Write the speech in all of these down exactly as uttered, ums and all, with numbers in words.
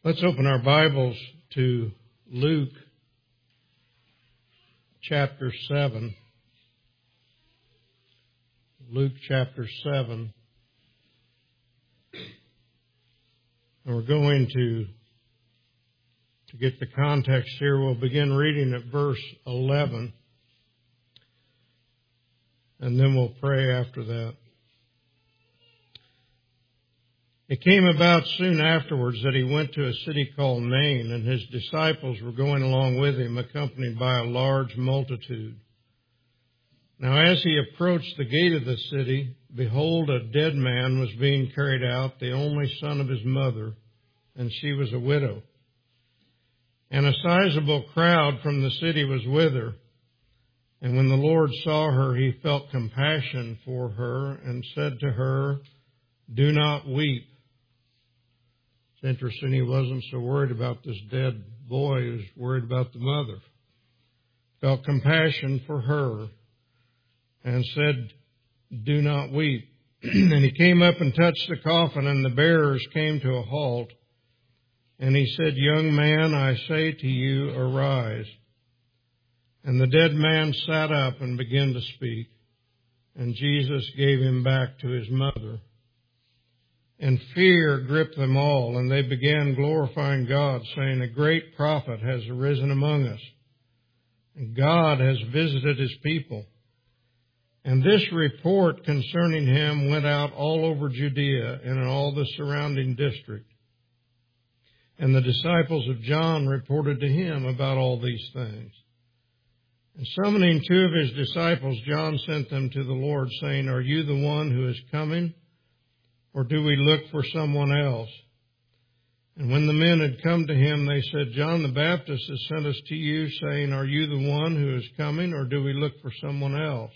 Let's open our Bibles to Luke chapter seven. Luke chapter seven. And we're going to, to get the context here, we'll begin reading at verse eleven. And then we'll pray after that. It came about soon afterwards that he went to a city called Nain, and his disciples were going along with him, accompanied by a large multitude. Now as he approached the gate of the city, behold, a dead man was being carried out, the only son of his mother, and she was a widow. And a sizable crowd from the city was with her. And when the Lord saw her, he felt compassion for her and said to her, "Do not weep." It's interesting, he wasn't so worried about this dead boy, he was worried about the mother. Felt compassion for her and said, "Do not weep." And he came up and touched the coffin, and the bearers came to a halt. And he said, "Young man, I say to you, arise." And the dead man sat up and began to speak. And Jesus gave him back to his mother. And fear gripped them all, and they began glorifying God, saying, "A great prophet has arisen among us, and God has visited his people." And this report concerning him went out all over Judea and in all the surrounding district. And the disciples of John reported to him about all these things. And summoning two of his disciples, John sent them to the Lord, saying, "Are you the one who is coming, or do we look for someone else?" And when the men had come to him, they said, "John the Baptist has sent us to you, saying, 'Are you the one who is coming, or do we look for someone else?'"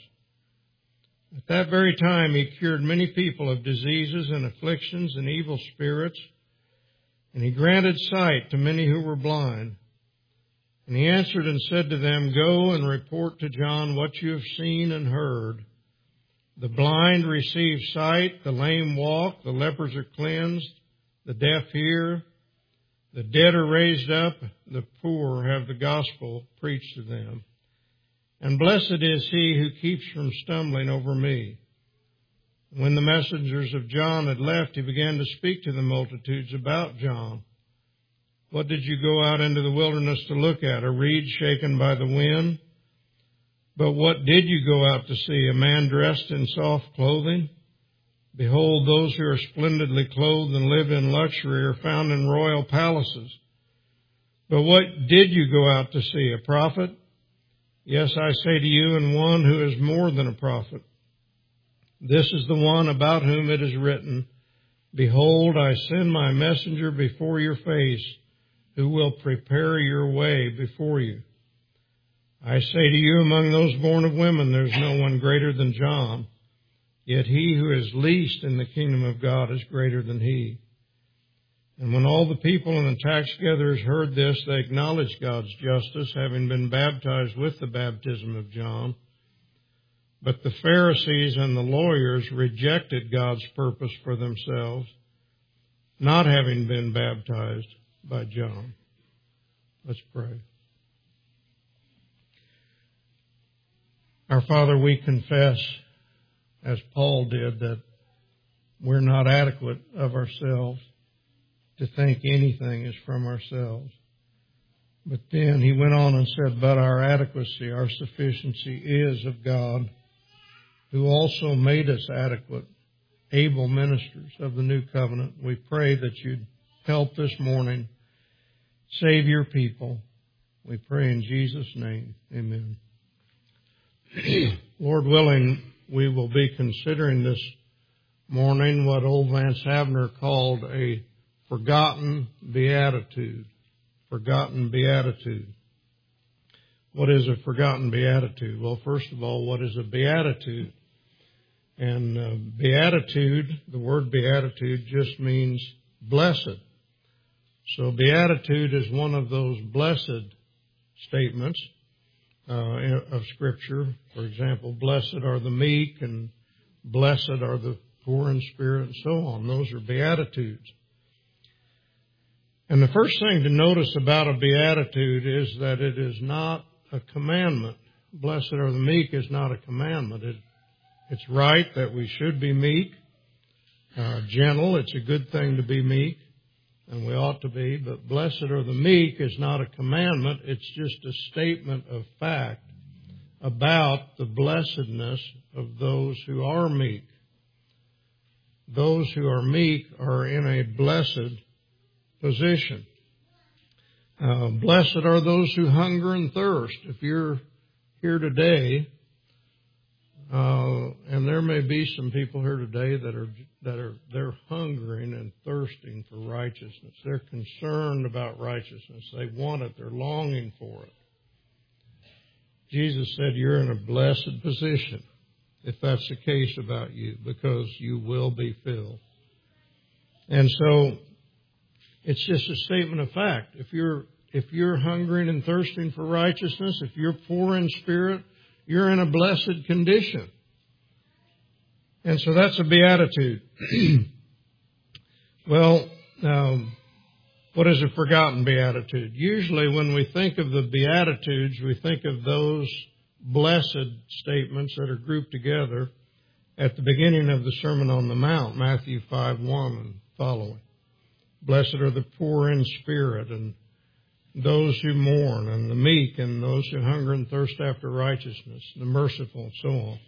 At that very time he cured many people of diseases and afflictions and evil spirits, and he granted sight to many who were blind. And he answered and said to them, "Go and report to John what you have seen and heard. The blind receive sight, the lame walk, the lepers are cleansed, the deaf hear, the dead are raised up, the poor have the gospel preached to them. And blessed is he who keeps from stumbling over me." When the messengers of John had left, he began to speak to the multitudes about John. "What did you go out into the wilderness to look at? A reed shaken by the wind? But what did you go out to see? A man dressed in soft clothing? Behold, those who are splendidly clothed and live in luxury are found in royal palaces. But what did you go out to see? A prophet? Yes, I say to you, and one who is more than a prophet. This is the one about whom it is written, 'Behold, I send my messenger before your face, who will prepare your way before you.' I say to you, among those born of women, there is no one greater than John. Yet he who is least in the kingdom of God is greater than he." And when all the people and the tax gatherers heard this, they acknowledged God's justice, having been baptized with the baptism of John. But the Pharisees and the lawyers rejected God's purpose for themselves, not having been baptized by John. Let's pray. Our Father, we confess, as Paul did, that we're not adequate of ourselves to think anything is from ourselves. But then he went on and said, "But our adequacy, our sufficiency is of God, who also made us adequate, able ministers of the new covenant." We pray that you'd help this morning, save your people. We pray in Jesus' name. Amen. Lord willing, we will be considering this morning what old Vance Havner called a forgotten beatitude. Forgotten beatitude. What is a forgotten beatitude? Well, first of all, what is a beatitude? And uh, beatitude, the word beatitude just means blessed. So beatitude is one of those blessed statements uh, of Scripture. For example, blessed are the meek, and blessed are the poor in spirit, and so on. Those are beatitudes. And the first thing to notice about a beatitude is that it is not a commandment. Blessed are the meek is not a commandment. It, it's right that we should be meek, uh, gentle. It's a good thing to be meek, and we ought to be. But blessed are the meek is not a commandment. It's just a statement of fact about the blessedness of those who are meek. Those who are meek are in a blessed position. Uh, blessed are those who hunger and thirst. If you're here today, uh, and there may be some people here today that are that are they're hungering and thirsting for righteousness. They're concerned about righteousness. They want it. They're longing for it. Jesus said you're in a blessed position if that's the case about you, because you will be filled. And so it's just a statement of fact. If you're if you're hungering and thirsting for righteousness, if you're poor in spirit, you're in a blessed condition. And so that's a beatitude. Well, um, what is a forgotten beatitude? Usually when we think of the Beatitudes, we think of those blessed statements that are grouped together at the beginning of the Sermon on the Mount, Matthew five one and following. Blessed are the poor in spirit, and those who mourn, and the meek, and those who hunger and thirst after righteousness, the merciful, and so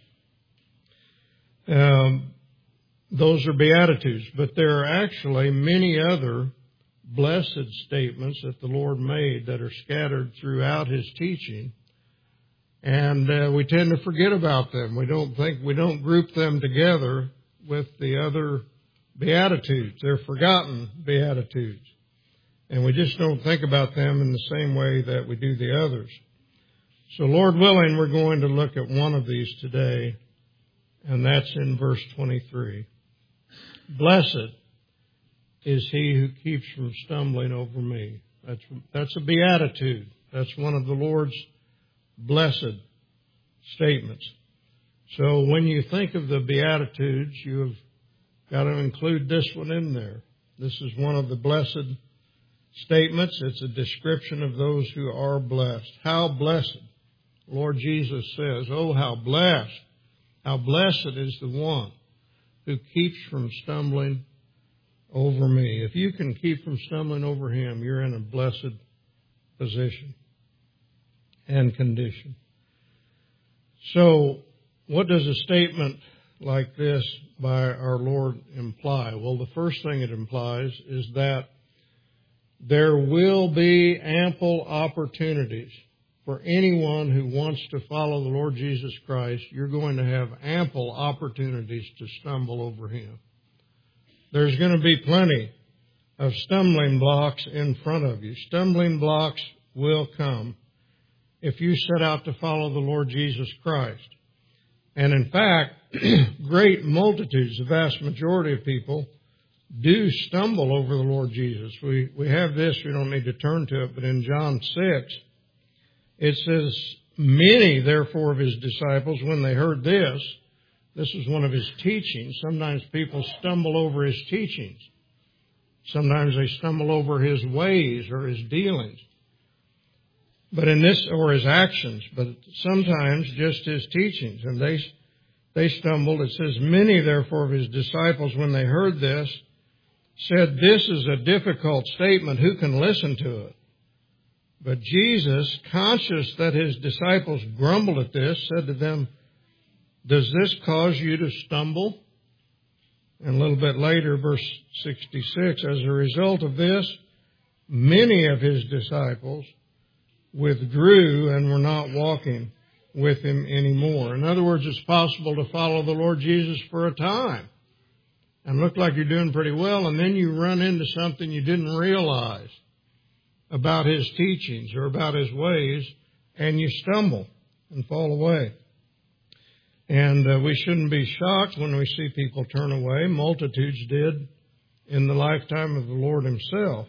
on. Um, those are Beatitudes, but there are actually many other blessed statements that the Lord made that are scattered throughout His teaching, and uh, we tend to forget about them. We don't think, we don't group them together with the other Beatitudes. They're forgotten Beatitudes. And we just don't think about them in the same way that we do the others. So Lord willing, we're going to look at one of these today, and that's in verse twenty-three. Blessed is he who keeps from stumbling over me. That's, that's a beatitude. That's one of the Lord's blessed statements. So when you think of the Beatitudes, you've got to include this one in there. This is one of the blessed statements. It's a description of those who are blessed. How blessed. Lord Jesus says, oh, how blessed. How blessed is the one who keeps from stumbling over me. If you can keep from stumbling over Him, you're in a blessed position and condition. So, what does a statement like this by our Lord imply? Well, the first thing it implies is that there will be ample opportunities for anyone who wants to follow the Lord Jesus Christ. You're going to have ample opportunities to stumble over Him. There's going to be plenty of stumbling blocks in front of you. Stumbling blocks will come if you set out to follow the Lord Jesus Christ. And in fact, great multitudes, the vast majority of people, do stumble over the Lord Jesus. We we have this, we don't need to turn to it, but in John six, it says, many, therefore, of His disciples, when they heard this, this was one of His teachings. Sometimes people stumble over His teachings. Sometimes they stumble over His ways or His dealings. But in this, or His actions, but sometimes just His teachings. And they, they stumbled. It says, many, therefore, of His disciples, when they heard this, said, this is a difficult statement. Who can listen to it? But Jesus, conscious that His disciples grumbled at this, said to them, does this cause you to stumble? And a little bit later, verse sixty-six, as a result of this, many of His disciples withdrew and were not walking with Him anymore. In other words, it's possible to follow the Lord Jesus for a time and look like you're doing pretty well, and then you run into something you didn't realize about His teachings or about His ways, and you stumble and fall away. And uh, we shouldn't be shocked when we see people turn away. Multitudes did in the lifetime of the Lord Himself.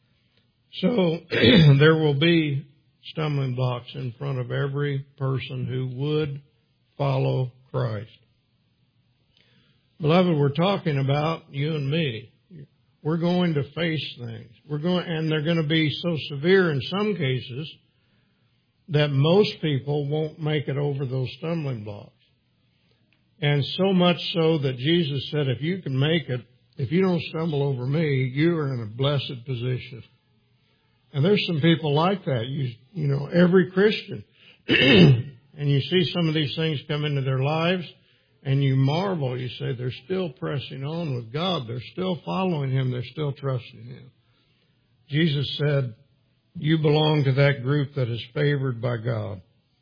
So there will be stumbling blocks in front of every person who would follow Christ. Beloved, we're talking about you and me. We're going to face things. We're going, and they're going to be so severe in some cases that most people won't make it over those stumbling blocks. And so much so that Jesus said, if you can make it, if you don't stumble over me, you are in a blessed position. And there's some people like that. You, you know, every Christian. And you see some of these things come into their lives, and you marvel. You say, they're still pressing on with God. They're still following Him. They're still trusting Him. Jesus said, you belong to that group that is favored by God.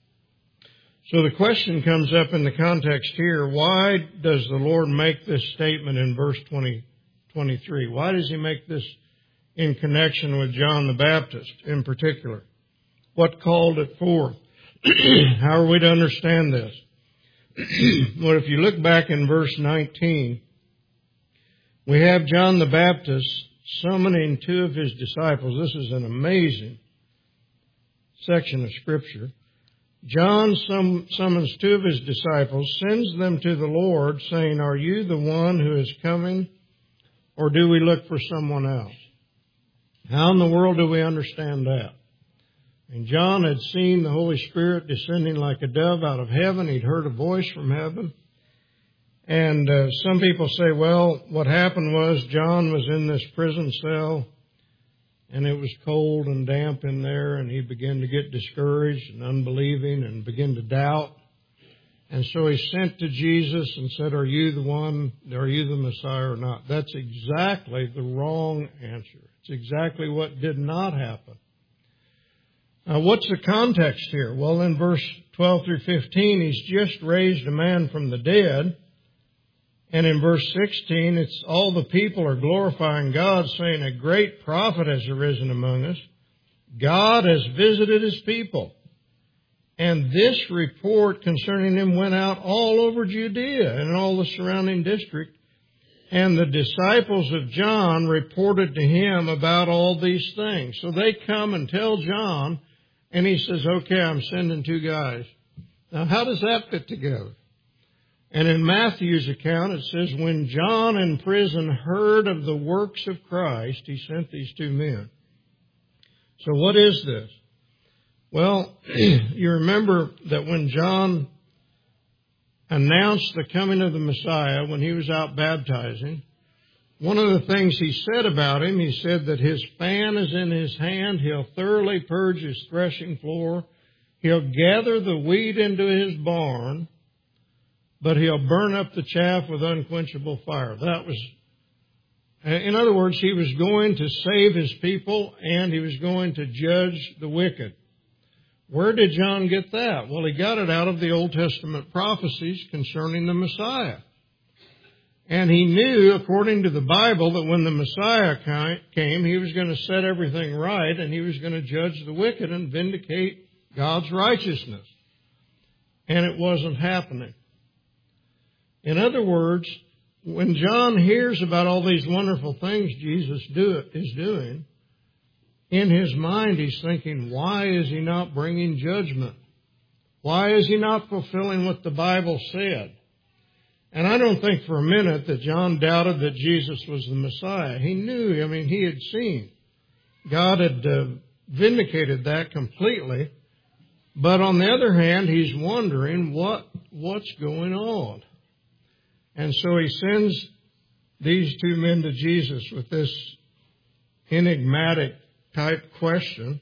So the question comes up in the context here, why does the Lord make this statement in verse twenty, twenty-three? Why does He make this in connection with John the Baptist in particular? What called it forth? How are we to understand this? Well, if you look back in verse nineteen, we have John the Baptist summoning two of his disciples. This is an amazing section of Scripture. John sum, summons two of his disciples, sends them to the Lord, saying, are you the one who is coming, or do we look for someone else? How in the world do we understand that? And John had seen the Holy Spirit descending like a dove out of heaven. He'd heard a voice from heaven. And uh, some people say, well, what happened was John was in this prison cell, and it was cold and damp in there, and he began to get discouraged and unbelieving and begin to doubt. And so he sent to Jesus and said, are you the one, are you the Messiah or not? That's exactly the wrong answer. It's exactly what did not happen. Now, what's the context here? Well, in verse twelve through fifteen, He's just raised a man from the dead. And in verse sixteen, it's all the people are glorifying God, saying, a great prophet has arisen among us. God has visited His people. And this report concerning Him went out all over Judea and all the surrounding district. And the disciples of John reported to him about all these things. So they come and tell John, and he says, okay, I'm sending two guys. Now, how does that fit together? And in Matthew's account, it says, when John in prison heard of the works of Christ, he sent these two men. So what is this? Well, you remember that when John announced the coming of the Messiah, when he was out baptizing, one of the things he said about him, he said that his fan is in his hand, he'll thoroughly purge his threshing floor, he'll gather the wheat into his barn, but he'll burn up the chaff with unquenchable fire. That was, in other words, he was going to save his people and he was going to judge the wicked. Where did John get that? Well, he got it out of the Old Testament prophecies concerning the Messiah. And he knew, according to the Bible, that when the Messiah came, he was going to set everything right and he was going to judge the wicked and vindicate God's righteousness. And it wasn't happening. In other words, when John hears about all these wonderful things Jesus do, is doing, in his mind he's thinking, why is he not bringing judgment? Why is he not fulfilling what the Bible said? And I don't think for a minute that John doubted that Jesus was the Messiah. He knew, I mean, he had seen. God had uh, vindicated that completely. But on the other hand, he's wondering what what's going on. And so he sends these two men to Jesus with this enigmatic type question.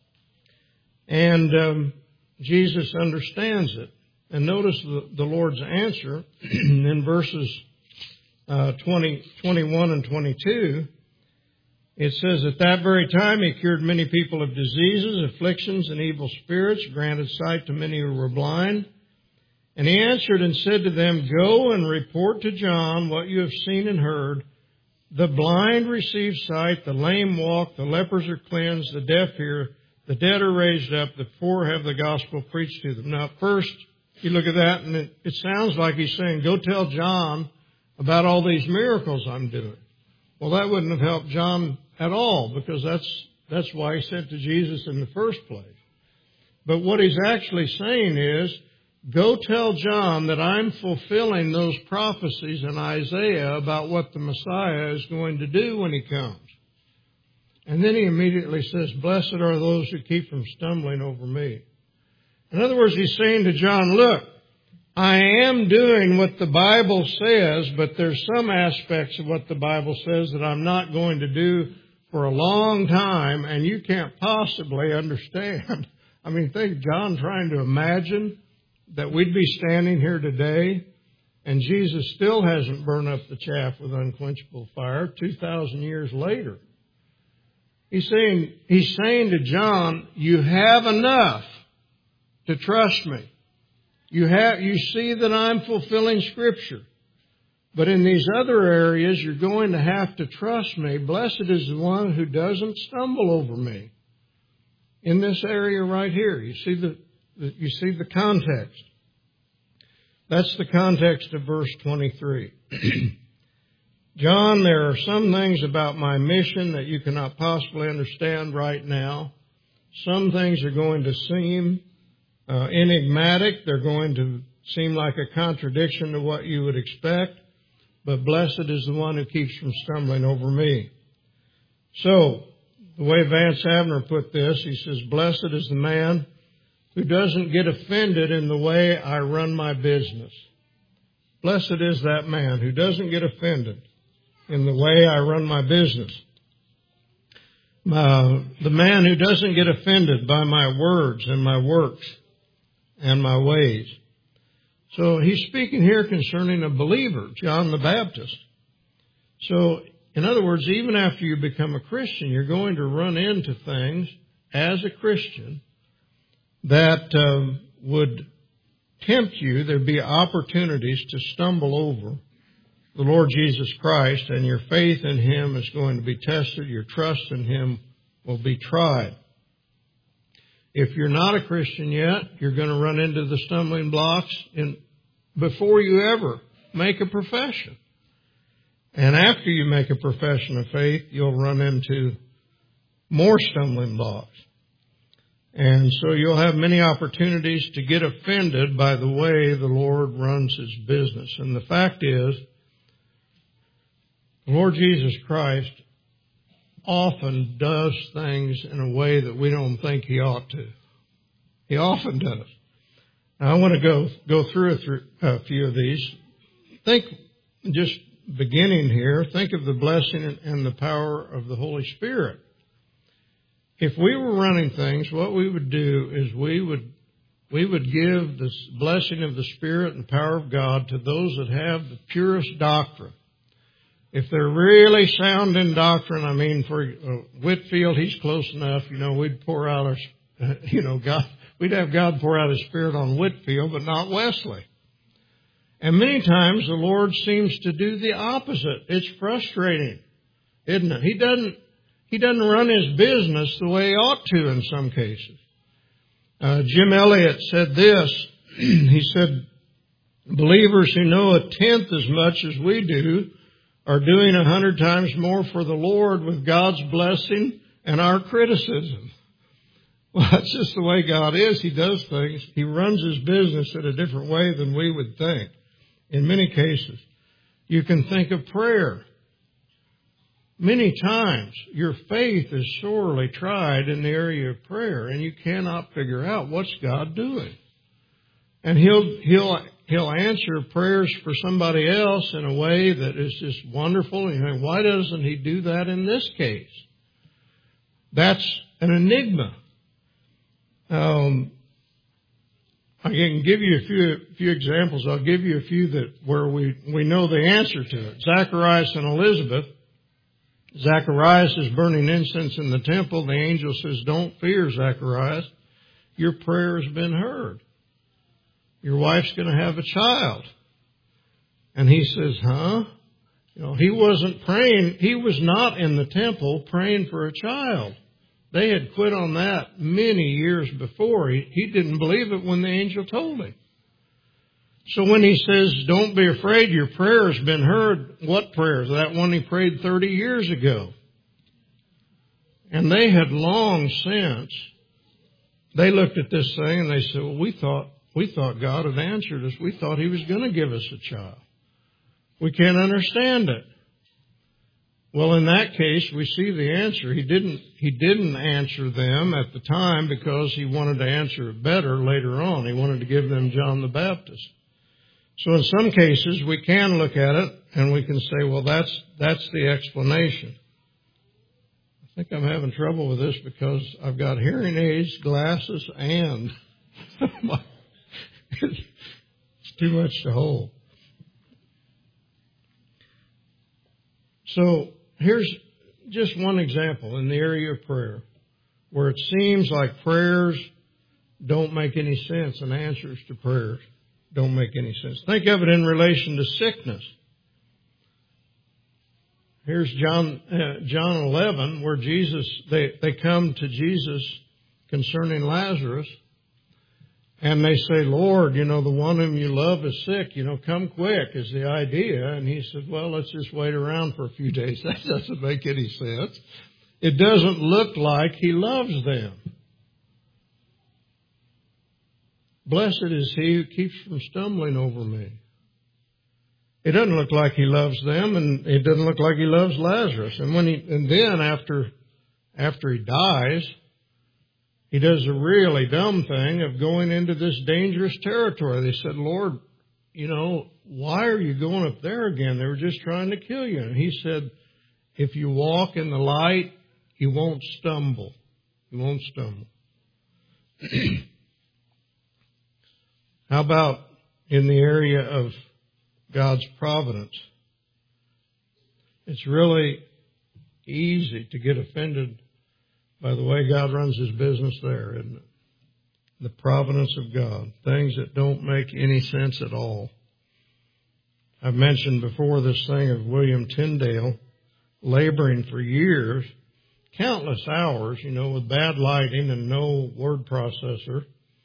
And um, Jesus understands it. And notice the, the Lord's answer in verses uh, twenty, twenty-one and twenty-two. It says, at that very time he cured many people of diseases, afflictions, and evil spirits, granted sight to many who were blind. And he answered and said to them, go and report to John what you have seen and heard. The blind receive sight, the lame walk, the lepers are cleansed, the deaf hear, the dead are raised up, the poor have the gospel preached to them. Now, first, you look at that and it, it sounds like he's saying, go tell John about all these miracles I'm doing. Well, that wouldn't have helped John at all, because that's that's why he sent to Jesus in the first place. But what he's actually saying is, go tell John that I'm fulfilling those prophecies in Isaiah about what the Messiah is going to do when he comes. And then he immediately says, blessed are those who keep from stumbling over me. In other words, he's saying to John, look, I am doing what the Bible says, but there's some aspects of what the Bible says that I'm not going to do for a long time, and you can't possibly understand. I mean, think John trying to imagine that we'd be standing here today and Jesus still hasn't burned up the chaff with unquenchable fire two thousand years later. He's saying, he's saying to John, you have enough to trust me. You have, you see that I'm fulfilling Scripture. But in these other areas, you're going to have to trust me. Blessed is the one who doesn't stumble over me. In this area right here, you see the, the you see the context. That's the context of verse twenty-three. John, there are some things about my mission that you cannot possibly understand right now. Some things are going to seem uh, enigmatic. They're going to seem like a contradiction to what you would expect. But blessed is the one who keeps from stumbling over me. So, the way Vance Havner put this, he says, blessed is the man who doesn't get offended in the way I run my business. Blessed is that man who doesn't get offended in the way I run my business. Uh, the man who doesn't get offended by my words and my works and my ways. So he's speaking here concerning a believer, John the Baptist. So, in other words, even after you become a Christian, you're going to run into things as a Christian that um, would tempt you. There'd be opportunities to stumble over the Lord Jesus Christ, and your faith in Him is going to be tested. Your trust in Him will be tried. If you're not a Christian yet, you're going to run into the stumbling blocks in, before you ever make a profession. And after you make a profession of faith, you'll run into more stumbling blocks. And so you'll have many opportunities to get offended by the way the Lord runs His business. And the fact is, the Lord Jesus Christ often does things in a way that we don't think He ought to. He often does. Now, I want to go go through a, th- a few of these. Think, just beginning here, think of the blessing and the power of the Holy Spirit. If we were running things, what we would do is we would we would give the blessing of the Spirit and power of God to those that have the purest doctrine. If they're really sound in doctrine, I mean, for uh, Whitfield, he's close enough. You know, we'd pour out our, uh, you know, God, we'd have God pour out His Spirit on Whitfield, but not Wesley. And many times the Lord seems to do the opposite. It's frustrating, isn't it? He doesn't, He doesn't run His business the way He ought to in some cases. Uh, Jim Elliott said this. He said, believers who know a tenth as much as we do are doing a hundred times more for the Lord with God's blessing and our criticism. Well, that's just the way God is. He does things. He runs His business in a different way than we would think. In many cases, you can think of prayer. Many times, your faith is sorely tried in the area of prayer, and you cannot figure out what's God doing. And He'll He'll He'll answer prayers for somebody else in a way that is just wonderful. You know, why doesn't He do that in this case? That's an enigma. Um, I can give you a few few examples. I'll give you a few that where we we know the answer to it. Zacharias and Elizabeth. Zacharias is burning incense in the temple. The angel says, "Don't fear, Zacharias. Your prayer has been heard. Your wife's going to have a child." And he says, huh? You know, he wasn't praying. He was not in the temple praying for a child. They had quit on that many years before. He, he didn't believe it when the angel told him. So when he says, "Don't be afraid, your prayer has been heard," what prayer? That one he prayed thirty years ago. And they had long since, they looked at this thing and they said, "Well, we thought we thought God had answered us. We thought He was going to give us a child. We can't understand it. Well, in that case, we see the answer. He didn't, he didn't answer them at the time because He wanted to answer it better later on. He wanted to give them John the Baptist. So in some cases, we can look at it and we can say, well, that's, that's the explanation. I think I'm having trouble with this because I've got hearing aids, glasses, and it's too much to hold. So here's just one example in the area of prayer where it seems like prayers don't make any sense and answers to prayers don't make any sense. Think of it in relation to sickness. Here's John uh, John eleven, where Jesus they, they come to Jesus concerning Lazarus, and they say, Lord, you know, the one whom you love is sick. You know, come quick is the idea. And He said, well, let's just wait around for a few days. That doesn't make any sense. It doesn't look like He loves them. Blessed is he who keeps from stumbling over me. It doesn't look like He loves them, and it doesn't look like He loves Lazarus. And when he, and then after, after he dies, He does a really dumb thing of going into this dangerous territory. They said, Lord, you know, why are you going up there again? They were just trying to kill you. And He said, if you walk in the light, you won't stumble. You won't stumble. How about in the area of God's providence? It's really easy to get offended by the way God runs His business there, isn't it? The providence of God. Things that don't make any sense at all. I've mentioned before this thing of William Tyndale laboring for years, countless hours, you know, with bad lighting and no word processor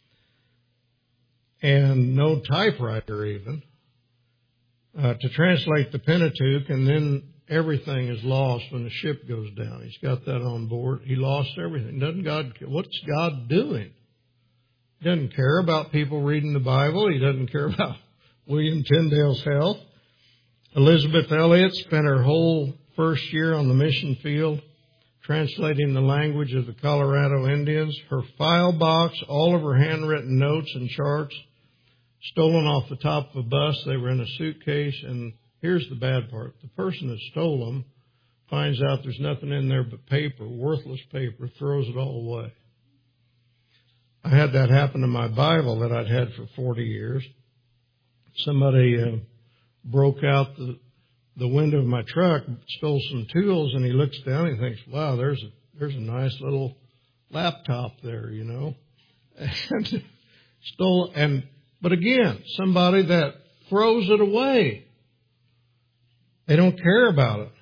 and no typewriter even, uh, to translate the Pentateuch, and then everything is lost when the ship goes down. He's got that on board. He lost everything. Doesn't God? What's God doing? He doesn't care about people reading the Bible. He doesn't care about William Tyndale's health. Elizabeth Elliot spent her whole first year on the mission field translating the language of the Colorado Indians. Her file box, all of her handwritten notes and charts, stolen off the top of a bus. They were in a suitcase, and here's the bad part. The person that stole them finds out there's nothing in there but paper, worthless paper, throws it all away. I had that happen to my Bible that I'd had for forty years. Somebody uh, broke out the, the window of my truck, stole some tools, and he looks down and he thinks, wow, there's a, there's a nice little laptop there, you know. And stole, and but again, somebody that throws it away. They don't care about it.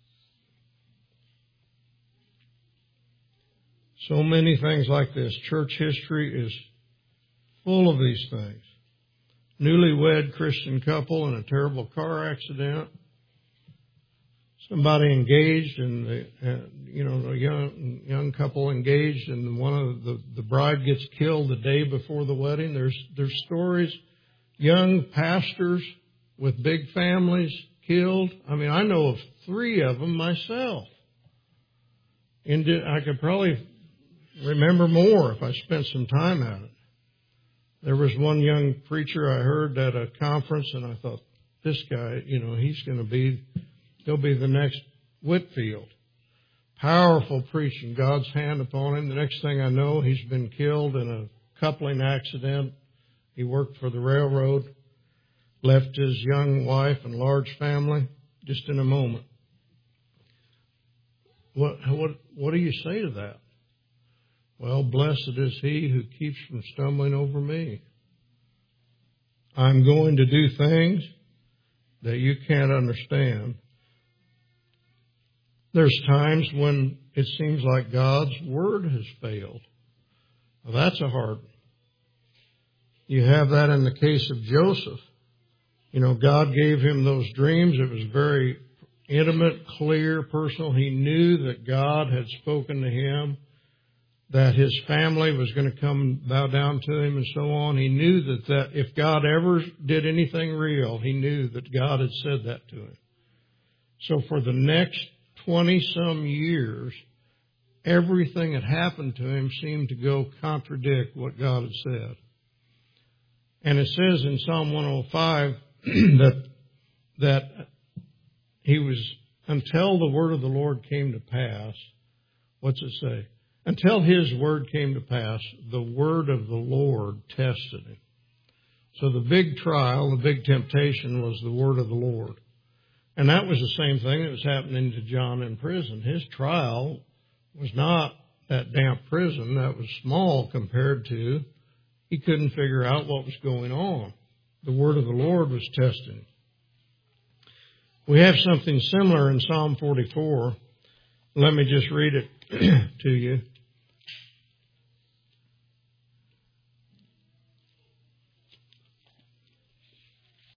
So many things like this. Church history is full of these things. Newlywed Christian couple in a terrible car accident. Somebody engaged in the, uh, you know, a young young couple engaged, and one of the the bride gets killed the day before the wedding. There's there's stories. Young pastors with big families killed. I mean, I know of three of them myself. And I could probably remember more if I spent some time at it. There was one young preacher I heard at a conference, and I thought, this guy, you know, he's going to be, he'll be the next Whitfield. Powerful preaching, God's hand upon him. The next thing I know, he's been killed in a coupling accident. He worked for the railroad, left his young wife and large family just in a moment. What, what, what do you say to that? Well, blessed is he who keeps from stumbling over me. I'm going to do things that you can't understand. There's times when it seems like God's word has failed. Well, that's a hard one. You have that in the case of Joseph. You know, God gave him those dreams. It was very intimate, clear, personal. He knew that God had spoken to him. that his family was going to come bow down to him and so on. He knew that, that if God ever did anything real, he knew that God had said that to him. So for the next twenty-some years, everything that happened to him seemed to go contradict what God had said. And it says in Psalm one oh five that that he was, until the word of the Lord came to pass, what's it say? Until his word came to pass, the word of the Lord tested him. So the big trial, the big temptation was the word of the Lord. And that was the same thing that was happening to John in prison. His trial was not that damp prison. That was small compared to, he couldn't figure out what was going on. The word of the Lord was testing him. We have something similar in Psalm forty-four. Let me just read it to you.